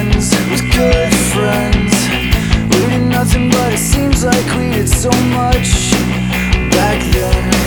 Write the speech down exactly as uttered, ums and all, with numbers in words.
ends with good friends. We did nothing, but it seems like we did so much back then.